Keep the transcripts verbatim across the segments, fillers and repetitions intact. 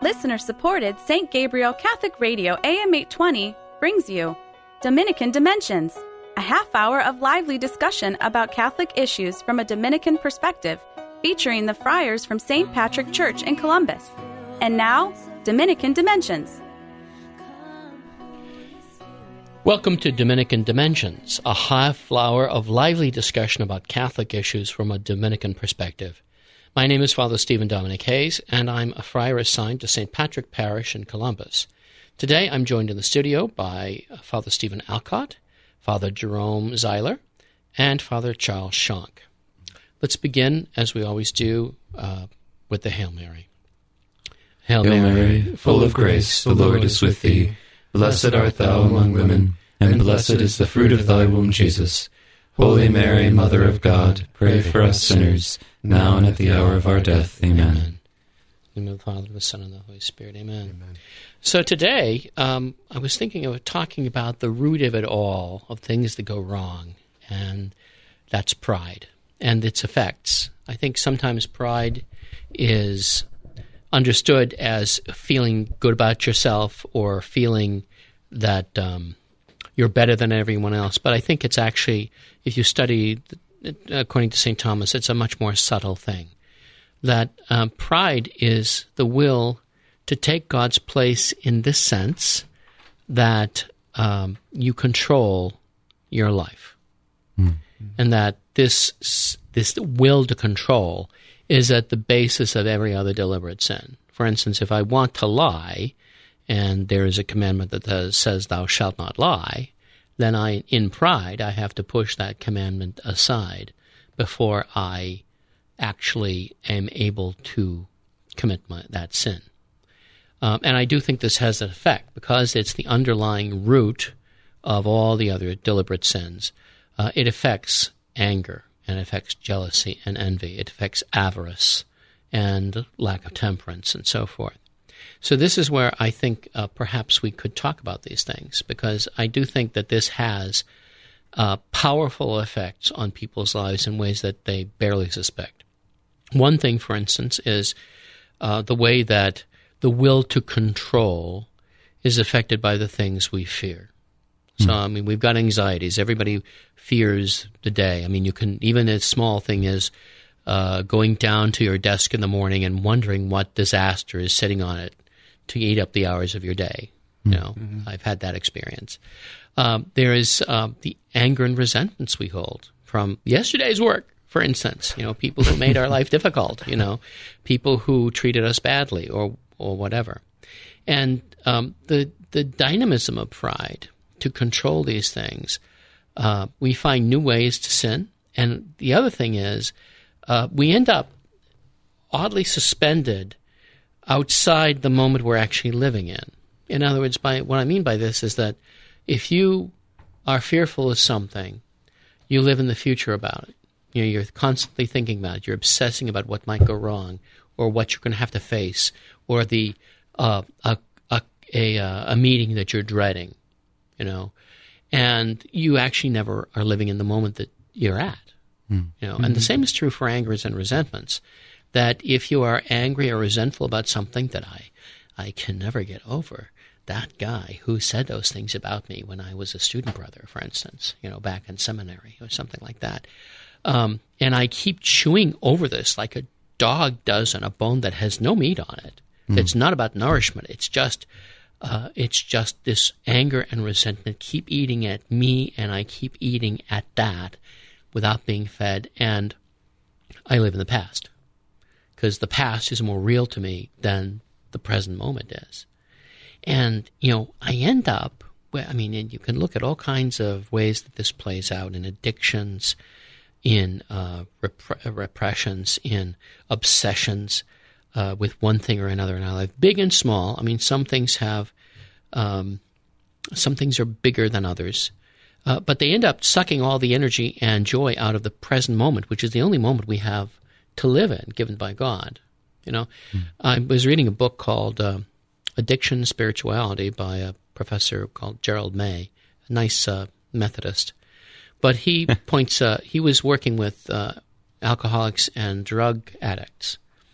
Listener-supported Saint Gabriel Catholic Radio A M eight twenty brings you Dominican Dimensions, a half hour of lively discussion about Catholic issues from a Dominican perspective, featuring the friars from Saint Patrick Church in Columbus. And now, Dominican Dimensions. Welcome to Dominican Dimensions, a half hour of lively discussion about Catholic issues from a Dominican perspective. My name is Father Stephen Dominic Hayes, and I'm a friar assigned to Saint Patrick Parish in Columbus. Today, I'm joined in the studio by Father Stephen Alcott, Father Jerome Zeiler, and Father Charles Schonk. Let's begin, as we always do, uh, with the Hail Mary. Hail, Hail Mary, Mary, full of grace, the Lord is with thee. Blessed art thou among women, and blessed is the fruit of thy womb, Jesus. Holy Mary, Mother of God, pray for us sinners, now and at the hour of our death. Amen. Amen. In the name of the Father, the Son, and the Holy Spirit. Amen. Amen. So today, um, I was thinking of talking about the root of it all, of things that go wrong, and that's pride and its effects. I think sometimes pride is understood as feeling good about yourself or feeling that um, you're better than everyone else. But I think it's actually, if you study, according to Saint Thomas, it's a much more subtle thing. That um, pride is the will to take God's place in this sense that um, you control your life. Mm-hmm. And that this this will to control is at the basis of every other deliberate sin. For instance, if I want to lie, and there is a commandment that says, thou shalt not lie, then I, in pride, I have to push that commandment aside before I actually am able to commit my, that sin. Um, and I do think this has an effect because it's the underlying root of all the other deliberate sins. Uh, it affects anger, and it affects jealousy and envy. It affects avarice and lack of temperance and so forth. So this is where I think uh, perhaps we could talk about these things, because I do think that this has uh, powerful effects on people's lives in ways that they barely suspect. One thing, for instance, is uh, the way that the will to control is affected by the things we fear. So, I mean, we've got anxieties. Everybody fears the day. I mean, you can, even a small thing is uh, going down to your desk in the morning and wondering what disaster is sitting on it to eat up the hours of your day. You know, mm-hmm. I've had that experience. Um, there is uh, the anger and resentments we hold from yesterday's work, for instance. You know, people who made our life difficult, you know, people who treated us badly or or whatever. And um, the the dynamism of pride to control these things, uh, we find new ways to sin. And the other thing is, uh, we end up oddly suspended outside the moment we're actually living in. In other words, by what I mean by this is that if you are fearful of something, you live in the future about it. You know, you're constantly thinking about it. You're obsessing about what might go wrong, or what you're going to have to face, or the uh, a a a, a meeting that you're dreading. You know, and you actually never are living in the moment that you're at. Mm. You know, mm-hmm. And the same is true for angers and resentments. That if you are angry or resentful about something that I, I can never get over, that guy who said those things about me when I was a student brother, for instance, you know, back in seminary or something like that, um, and I keep chewing over this like a dog does on a bone that has no meat on it. Mm. It's not about nourishment. It's just. Uh, it's just this anger and resentment keep eating at me, and I keep eating at that without being fed, and I live in the past because the past is more real to me than the present moment is. And, you know, I end up, I mean, and you can look at all kinds of ways that this plays out in addictions, in uh, rep- repressions, in obsessions, Uh, with one thing or another in our life, big and small. I mean, some things have, um, some things are bigger than others, uh, but they end up sucking all the energy and joy out of the present moment, which is the only moment we have to live in, given by God. You know, mm. I was reading a book called uh, Addiction and Spirituality by a professor called Gerald May, a nice uh, Methodist, but he points. Uh, he was working with uh, alcoholics and drug addicts.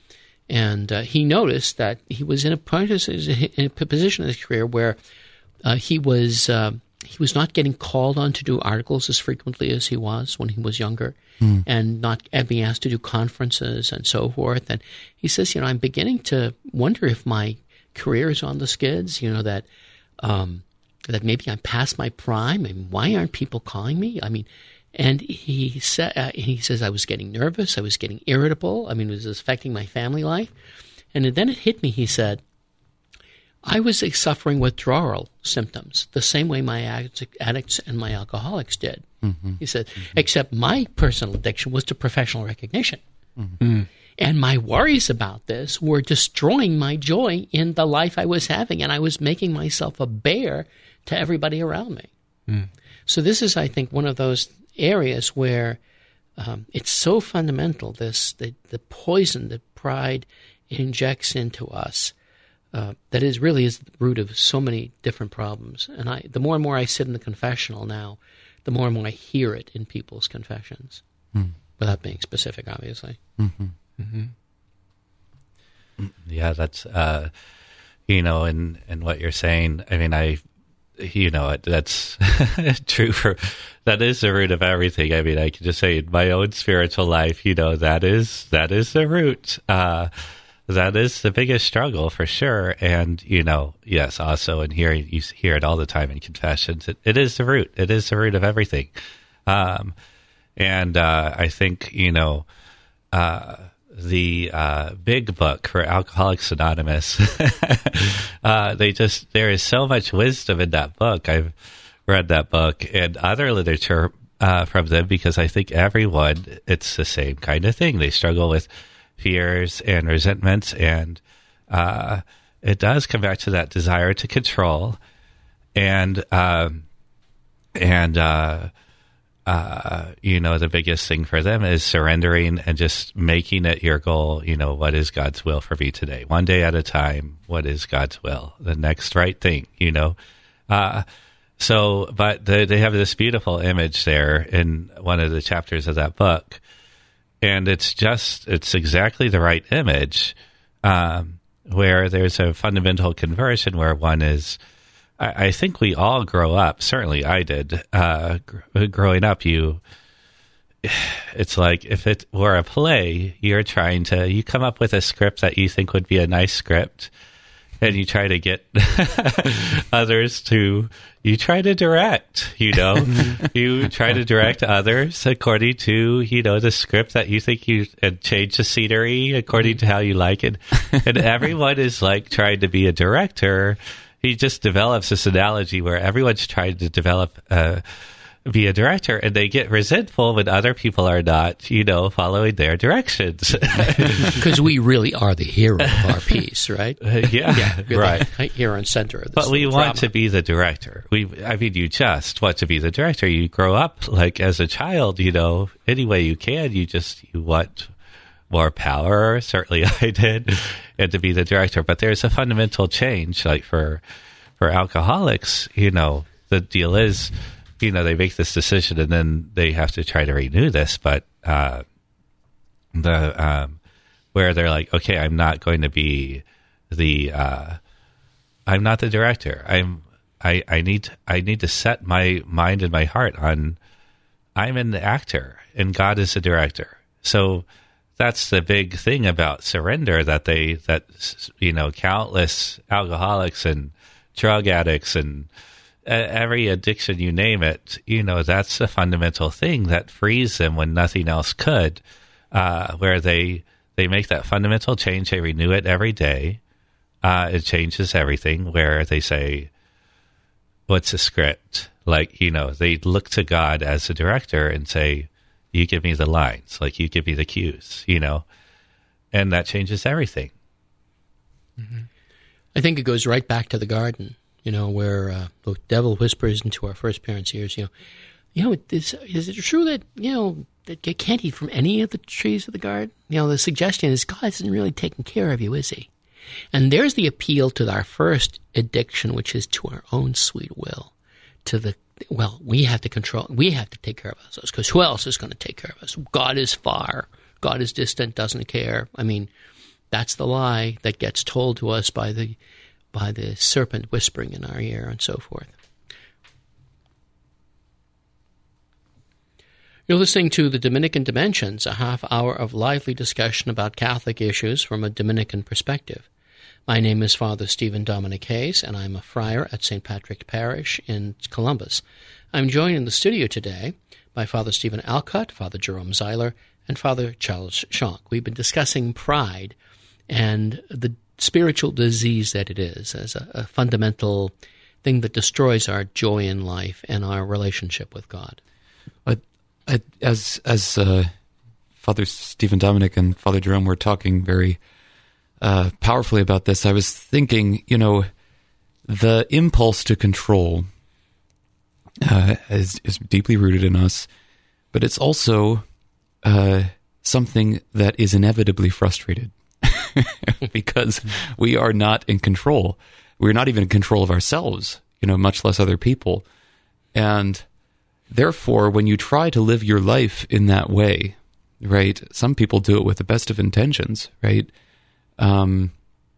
And uh, he noticed that he was in a, in a position in his career where uh, he was uh, he was not getting called on to do articles as frequently as he was when he was younger, mm. and not being asked to do conferences and so forth. And he says, you know, I'm beginning to wonder if my career is on the skids, you know, that um, that maybe I'm past my prime, and why aren't people calling me? I mean, and he said, uh, he says, I was getting nervous, I was getting irritable, I mean, it was affecting my family life. And then it hit me, he said, I was suffering withdrawal symptoms the same way my addicts and my alcoholics did. Mm-hmm. He said, mm-hmm. except my personal addiction was to professional recognition. Mm-hmm. And my worries about this were destroying my joy in the life I was having, and I was making myself a bear to everybody around me. Mm. So this is, I think, one of those areas where um, it's so fundamental, this the, the poison that pride injects into us, uh, that is really is the root of so many different problems. And I, the more and more I sit in the confessional now, the more and more I hear it in people's confessions, mm. without being specific, obviously. Mm-hmm. Mm-hmm. Yeah, that's, uh, you know, and, and what you're saying, I mean, I, you know, that's true for, that is the root of everything. I mean, I can just say in my own spiritual life, you know, that is, that is the root. Uh, that is the biggest struggle for sure. And, you know, yes, also in here, you hear it all the time in confessions. It, it is the root. It is the root of everything. Um, and, uh, I think, you know, uh, the uh, big book for Alcoholics Anonymous, uh, they just, there is so much wisdom in that book. I've read that book and other literature uh, from them because I think everyone, it's the same kind of thing. They struggle with fears and resentments, and uh, it does come back to that desire to control and, um, and, uh, Uh, you know, the biggest thing for them is surrendering and just making it your goal. You know, what is God's will for me today? One day at a time, what is God's will? The next right thing, you know? Uh, so, but they, they have this beautiful image there in one of the chapters of that book. And it's just, it's exactly the right image, um, where there's a fundamental conversion where one is, I think we all grow up. Certainly I did. Uh, gr- growing up, you, it's like if it were a play, you're trying to, you come up with a script that you think would be a nice script, and you try to get others to, you try to direct, you know, you try to direct others according to, you know, the script that you think you, and change the scenery according to how you like it. And everyone is like trying to be a director. He just develops this analogy where everyone's trying to develop, uh, be a director, and they get resentful when other people are not, you know, following their directions. Because we really are the hero of our piece, right? Uh, yeah, yeah, we're right. The hero and center of this. But we drama. want to be the director. We, I mean, you just want to be the director. You grow up like as a child, you know, any way you can. You just you want more power. Certainly I did, and to be the director. But there's a fundamental change, like for for alcoholics, you know, the deal is, you know, they make this decision and then they have to try to renew this. But uh, the um, where they're like, okay, I'm not going to be the, uh, I'm not the director. I'm I I need I need to set my mind and my heart on, I'm an actor and God is the director. So that's the big thing about surrender, that they, that, you know, countless alcoholics and drug addicts and uh, every addiction, you name it, you know, that's a fundamental thing that frees them when nothing else could, uh, where they, they make that fundamental change. They renew it every day. Uh, it changes everything, where they say, what's the script? Like, you know, they look to God as a director and say, you give me the lines, like you give me the cues, you know, and that changes everything. Mm-hmm. I think it goes right back to the garden, you know, where uh, the devil whispers into our first parents' ears, you know, you know, is, is it true that, you know, that you can't eat from any of the trees of the garden? You know, the suggestion is God isn't really taking care of you, is he? And there's the appeal to our first addiction, which is to our own sweet will, to the, well, we have to control, we have to take care of ourselves, because who else is going to take care of us? God is far. God is distant, doesn't care. I mean, That's the lie that gets told to us by the by the serpent whispering in our ear and so forth. You're listening to the Dominican Dimensions, a half hour of lively discussion about Catholic issues from a Dominican perspective. My name is Father Stephen Dominic Hayes, and I'm a friar at Saint Patrick Parish in Columbus. I'm joined in the studio today by Father Stephen Alcott, Father Jerome Zeiler, and Father Charles Schonk. We've been discussing pride and the spiritual disease that it is as a, a fundamental thing that destroys our joy in life and our relationship with God. I, I, as as uh, Father Stephen Dominic and Father Jerome were talking very uh, powerfully about this, I was thinking, you know, the impulse to control uh, is, is deeply rooted in us, but it's also uh, something that is inevitably frustrated. Because we are not in control. We're not even in control of ourselves, you know, much less other people. And therefore, when you try to live your life in that way, right, some people do it with the best of intentions, right? Um,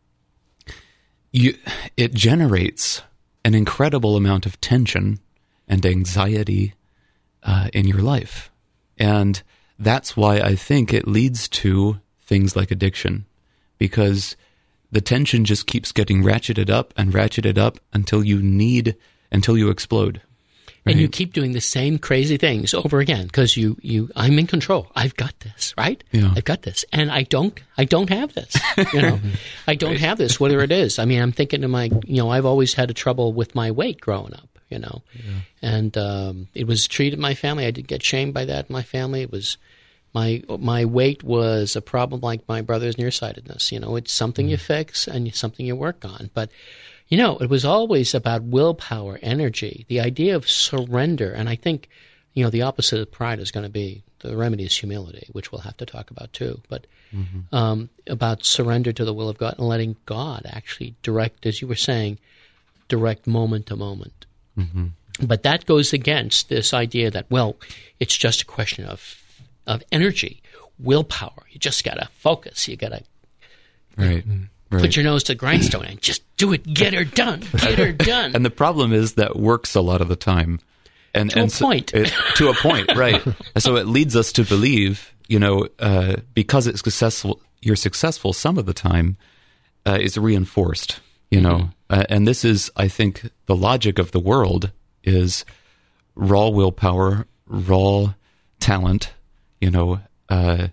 you, it generates an incredible amount of tension and anxiety uh, in your life. And that's why I think it leads to things like addiction. Because the tension just keeps getting ratcheted up and ratcheted up until you need, until you explode. Right? And you keep doing the same crazy things over again because you, you, I'm in control. I've got this, right? Yeah. I've got this. And I don't, I don't have this, you know, I don't right. have this, whatever it is. I mean, I'm thinking to my, you know, I've always had a trouble with my weight growing up, you know, yeah. and um, it was treated in my family. I did get shamed by that in my family. It was, My my weight was a problem like my brother's nearsightedness. You know, it's something you fix and something you work on. But, you know, it was always about willpower, energy, the idea of surrender. And I think, you know, the opposite of pride is going to be, the remedy is humility, which we'll have to talk about too. But mm-hmm. um, about surrender to the will of God and letting God actually direct, as you were saying, direct moment to moment. Mm-hmm. But that goes against this idea that, well, it's just a question of of energy, willpower. You just got to focus. You got to right, put right. your nose to the grindstone and just do it. Get her done. Get her done. And the problem is that works a lot of the time. And, to and a so point. It, to a point, right. So it leads us to believe, you know, uh, because it's successful, you're successful some of the time, uh, is reinforced, you mm-hmm. know. Uh, and this is, I think, the logic of the world is raw willpower, raw talent, you know, uh,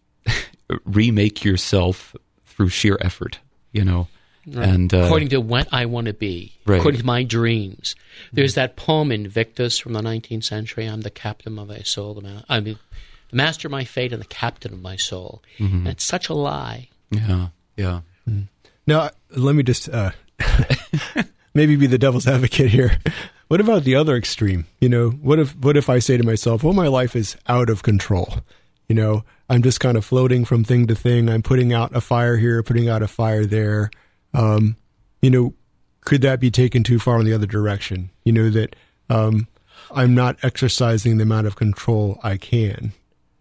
remake yourself through sheer effort, you know. Right. And uh, according to what I want to be, right. according to my dreams. There's that poem Invictus from the nineteenth century, I'm the captain of my soul, the ma- I mean, the master of my fate and the captain of my soul. Mm-hmm. And it's such a lie. Yeah, yeah. Mm. Now, let me just uh, maybe be the devil's advocate here. What about the other extreme? You know, what if what if I say to myself, well, my life is out of control. You know, I'm just kind of floating from thing to thing. I'm putting out a fire here, putting out a fire there. Um, you know, could that be taken too far in the other direction? You know, that um, I'm not exercising the amount of control I can.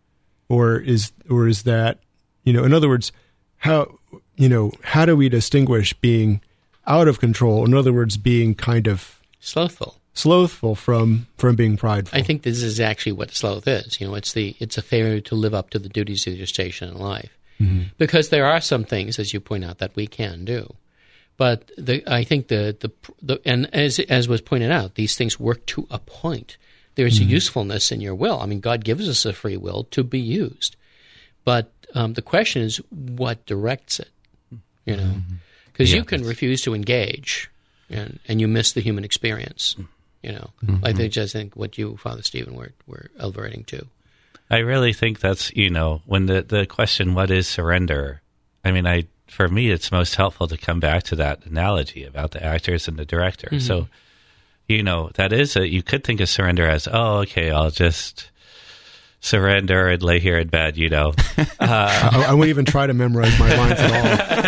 Or is or is that, you know, in other words, how, you know, how do we distinguish being out of control? In other words, being kind of slothful. Slothful from, from being prideful. I think this is actually what sloth is. You know, it's the it's a failure to live up to the duties of your station in life. Mm-hmm. Because there are some things, as you point out, that we can do. But the, I think the, the the and as as was pointed out, these things work to a point. There's mm-hmm. a usefulness in your will. I mean, God gives us a free will to be used. But um, the question is, what directs it? You know, because mm-hmm. yeah, you can refuse to engage, and, and you miss the human experience. You know, mm-hmm. I think just think what you, Father Stephen, were were elaborating to. I really think that's, you know, when the, the question, what is surrender? I mean, I for me, it's most helpful to come back to that analogy about the actors and the director. Mm-hmm. So, you know, that is a, you could think of surrender as, oh, okay, I'll just surrender and lay here in bed, you know. Uh, I, I won't even try to memorize my lines at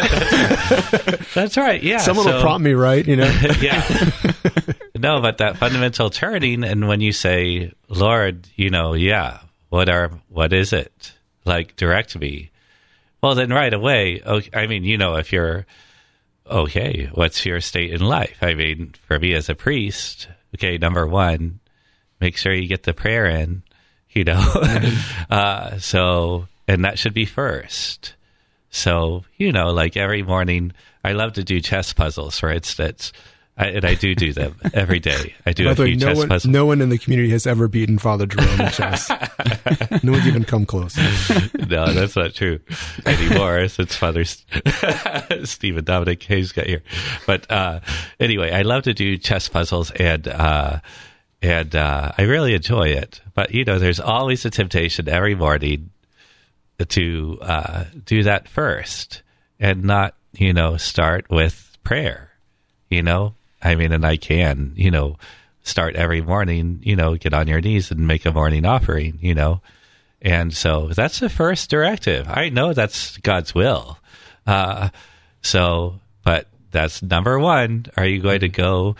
all. That's right, yeah. Someone so, will prompt me, right, you know? Yeah. No, but that fundamental turning, and when you say, Lord, you know, yeah, what are, what is it? Like, direct me. well, then right away, okay, I mean, you know, if you're, okay, what's your state in life? I mean, for me as a priest, okay, number one, make sure you get the prayer in, you know. uh, so, and that should be first. So, you know, like every morning, I love to do chess puzzles, for instance. I, and I do do them every day. I do By a the way, few no chess one, puzzles. no one in the community has ever beaten Father Jerome in chess. No one's even come close. No, that's not true anymore since Father Stephen Dominic Hayes got here. But uh, anyway, I love to do chess puzzles, and uh, and uh, I really enjoy it. But, you know, there's always a temptation every morning to uh, do that first and not, you know, start with prayer, you know? I mean, and I can, you know, start every morning, you know, get on your knees and make a morning offering, you know? And so that's the first directive. I know that's God's will. Uh, so, but that's number one. Are you going to go,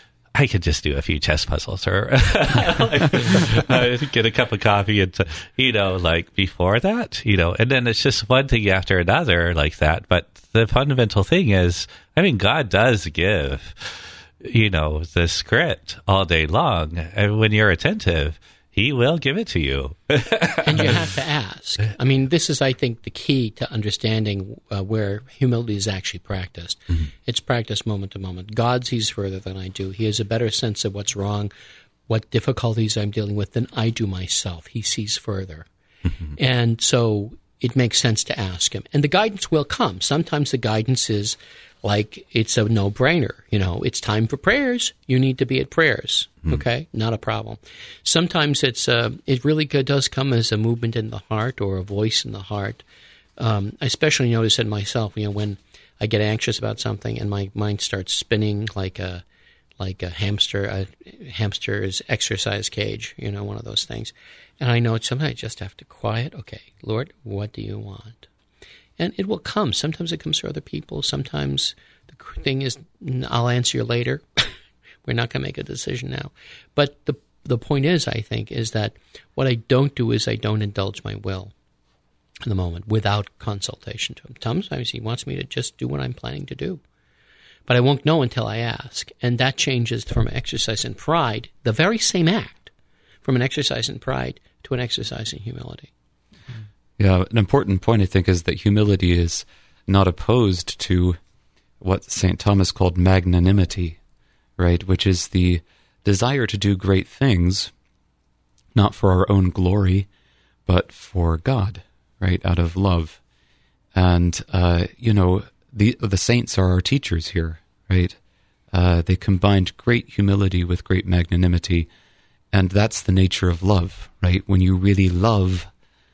I could just do a few chess puzzles or like, uh, get a cup of coffee and, you know, like before that, you know, and then it's just one thing after another like that. But the fundamental thing is, I mean, God does give, you know, the script all day long. And when you're attentive, he will give it to you. And you have to ask. I mean, this is, I think, the key to understanding uh, where humility is actually practiced. Mm-hmm. It's practiced moment to moment. God sees further than I do. He has a better sense of what's wrong, what difficulties I'm dealing with than I do myself. He sees further. Mm-hmm. And so it makes sense to ask him. And the guidance will come. Sometimes the guidance is like it's a no-brainer. You know, it's time for prayers. You need to be at prayers. Mm. Okay? Not a problem. Sometimes it's uh, it really good, does come as a movement in the heart or a voice in the heart. Um, I especially notice it myself, you know, when I get anxious about something and my mind starts spinning like a like a hamster, a hamster's exercise cage, you know, one of those things. And I know sometimes I just have to quiet. Okay, Lord, what do you want? And it will come. Sometimes it comes for other people. Sometimes the thing is, I'll answer you later. We're not going to make a decision now. But the the point is, I think, is that what I don't do is I don't indulge my will in the moment without consultation to him. Sometimes he wants me to just do what I'm planning to do. But I won't know until I ask. And that changes from exercise in pride, the very same act, from an exercise in pride to an exercise in humility. Yeah, an important point, I think, is that humility is not opposed to what Saint Thomas called magnanimity, right, which is the desire to do great things, not for our own glory, but for God, right, out of love. And, uh, you know, the the saints are our teachers here, right? Uh, they combined great humility with great magnanimity, and that's the nature of love, right? When you really love,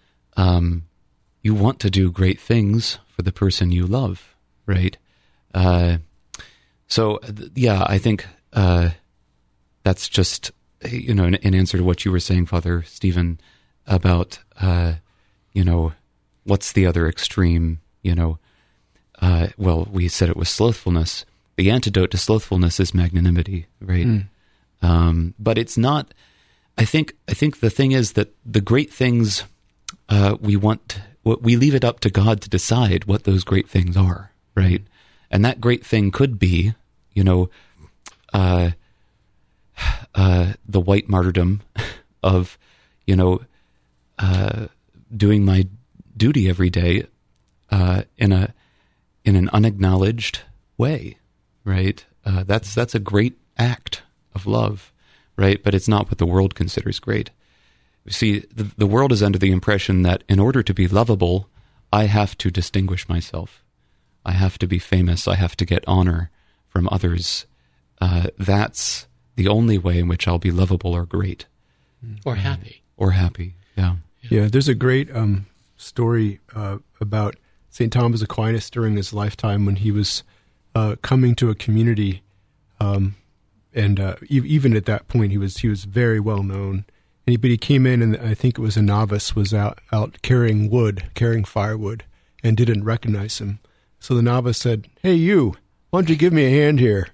um, you want to do great things for the person you love, right? Uh, so, th- yeah, I think uh, that's just, you know, in, in answer to what you were saying, Father Stephen, about, uh, you know, what's the other extreme, you know, uh, well, we said it was slothfulness. The antidote to slothfulness is magnanimity, right? Mm. Um, but it's not, I think, I think the thing is that the great things uh, we want, we leave it up to God to decide what those great things are, right? And that great thing could be, you know, uh, uh, the white martyrdom of, you know, uh, doing my duty every day uh, in a in an unacknowledged way, right? Uh, that's that's a great act of love, right? But it's not what the world considers great. You see, the, the world is under the impression that in order to be lovable, I have to distinguish myself. I have to be famous. I have to get honor from others. Uh, that's the only way in which I'll be lovable or great. Or happy. Or happy, yeah. Yeah, there's a great um, story uh, about Saint Thomas Aquinas during his lifetime when he was uh, coming to a community, um, and uh, e- even at that point he was he was very well known. And he, but he came in, and I think it was a novice was out out carrying wood, carrying firewood, and didn't recognize him. So the novice said, "Hey, you, why don't you give me a hand here?"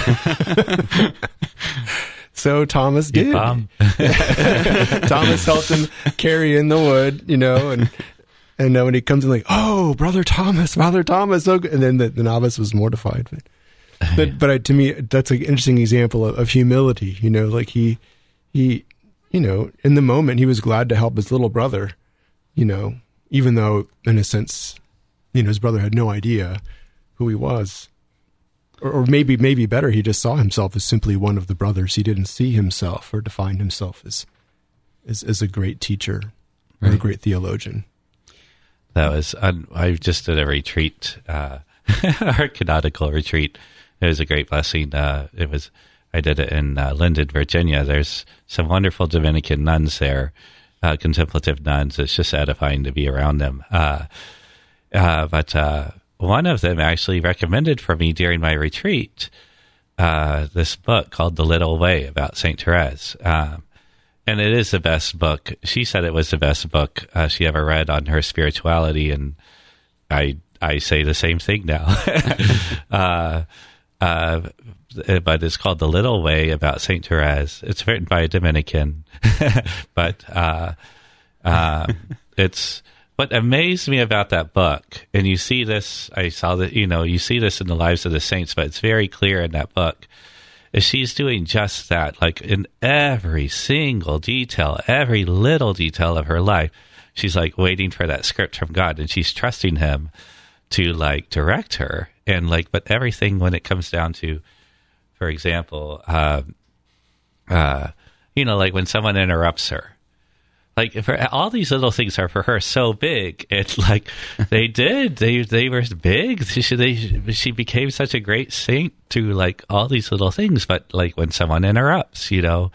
So Thomas did. Thomas helped him carry in the wood, you know, and And uh, when he comes in, like, oh, Brother Thomas, Father Thomas, so good. And then the, the novice was mortified. But but, but I, to me, that's an interesting example of, of humility. You know, like he he, you know, in the moment, he was glad to help his little brother. You know, even though in a sense, you know, his brother had no idea who he was. Or, or maybe, maybe better, he just saw himself as simply one of the brothers. He didn't see himself or define himself as as, as a great teacher or right. a great theologian. That was, I, I just did a retreat, uh, our canonical retreat. It was a great blessing. Uh, it was, I did it in uh, Linden, Virginia. There's some wonderful Dominican nuns there, uh, contemplative nuns. It's just edifying to be around them. Uh, uh, but, uh, one of them actually recommended for me during my retreat uh, this book called The Little Way about Saint Therese. Um, and it is the best book. She said it was the best book uh, she ever read on her spirituality, and I I say the same thing now. uh, uh, but it's called The Little Way about Saint Therese. It's written by a Dominican, but uh, uh, it's... What amazed me about that book, and you see this, I saw that, you know, you see this in the lives of the saints, but it's very clear in that book, is she's doing just that, like in every single detail, every little detail of her life. She's like waiting for that script from God, and she's trusting him to like direct her. And like, but everything when it comes down to, for example, uh, uh, you know, like when someone interrupts her, like for all these little things are for her so big. It's like they did. They they were big. She they, she became such a great saint to like all these little things. But like when someone interrupts, you know,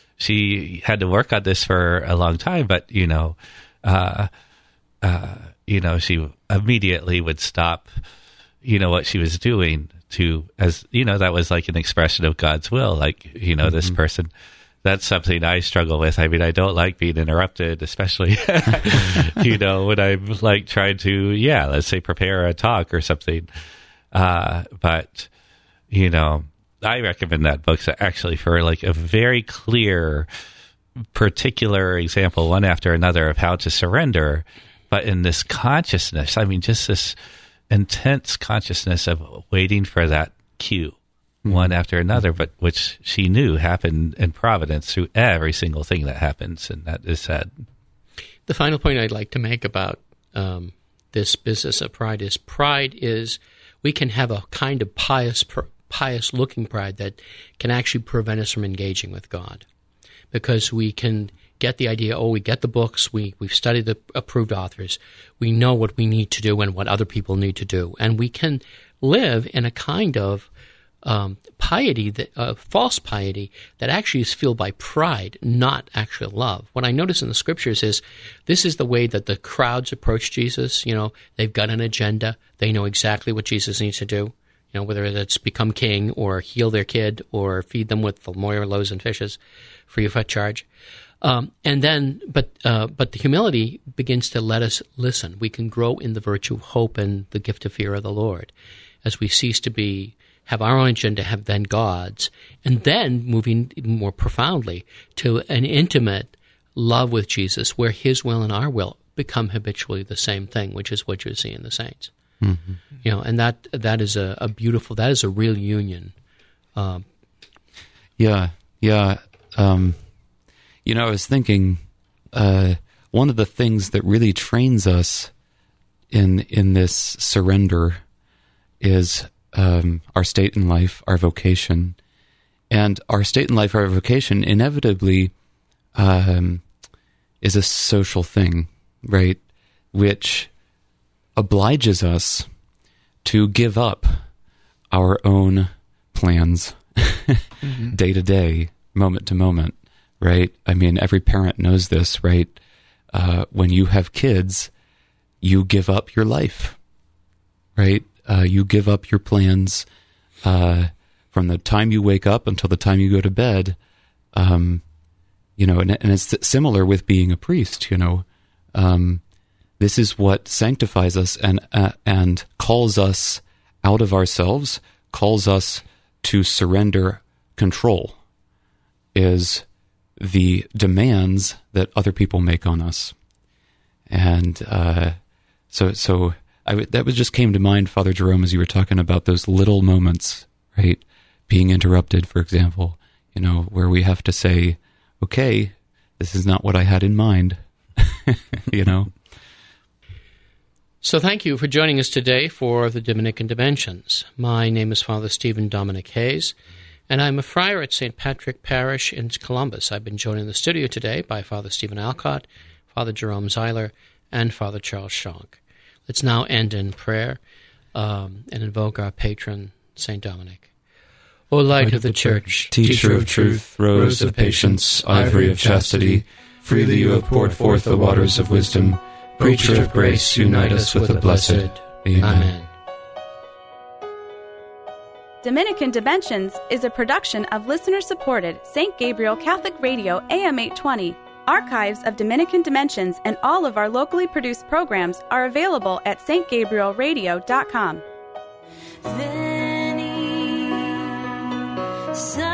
she had to work on this for a long time. But you know, uh, uh, you know, she immediately would stop. You know what she was doing to, as you know, that was like an expression of God's will. Like you know, mm-hmm. this person. That's something I struggle with. I mean, I don't like being interrupted, especially, you know, when I'm like trying to, yeah, let's say prepare a talk or something. Uh, but, you know, I recommend that book actually for like a very clear, particular example, one after another, of how to surrender, but in this consciousness. I mean, just this intense consciousness of waiting for that cue. One after another, but which she knew happened in providence through every single thing that happens, and that is sad. The final point I'd like to make about um, this business of pride is pride is, we can have a kind of pious, pious-looking pride that can actually prevent us from engaging with God, because we can get the idea, oh, we get the books, we, we've studied the approved authors, we know what we need to do and what other people need to do, and we can live in a kind of Um, piety, that, uh, false piety, that actually is fueled by pride, not actual love. What I notice in the scriptures is this is the way that the crowds approach Jesus. You know, they've got an agenda. They know exactly what Jesus needs to do. You know, whether it's become king or heal their kid or feed them with the moira loaves and fishes free of charge. Um, and then, but uh, but the humility begins to let us listen. We can grow in the virtue of hope and the gift of fear of the Lord as we cease to be have our own agenda, have then God's, and then moving more profoundly to an intimate love with Jesus, where his will and our will become habitually the same thing, which is what you see in the saints. Mm-hmm. You know, and that that is a, a beautiful, that is a real union. Um, yeah, yeah. Um, you know, I was thinking, uh, one of the things that really trains us in in this surrender is Um, our state in life, our vocation. And our state in life, our vocation, inevitably um, is a social thing, right? Which obliges us to give up our own plans mm-hmm. day to day, moment to moment, right? I mean, every parent knows this, right? Uh, when you have kids, you give up your life, right? Uh, you give up your plans uh, from the time you wake up until the time you go to bed. Um, you know, and, and it's similar with being a priest. You know, um, this is what sanctifies us and uh, and calls us out of ourselves, calls us to surrender control. Is the demands that other people make on us, and uh, So, so I w- that was just came to mind, Father Jerome, as you were talking about those little moments, right? Being interrupted, for example, you know, where we have to say, okay, this is not what I had in mind, you know? So thank you for joining us today for the Dominican Dimensions. My name is Father Stephen Dominic Hayes, and I'm a friar at Saint Patrick Parish in Columbus. I've been joined in the studio today by Father Stephen Alcott, Father Jerome Zeiler, and Father Charles Schonk. Let's now end in prayer um, and invoke our patron, Saint Dominic. O light, light of the Church, teacher of truth, rose of patience, ivory of chastity, freely you have poured forth the waters of wisdom. Preacher of grace, unite us with the blessed. Amen. Amen. Dominican Dimensions is a production of listener-supported Saint Gabriel Catholic Radio A M eight twenty. Archives of Dominican Dimensions and all of our locally produced programs are available at s t gabriel radio dot com. Veni,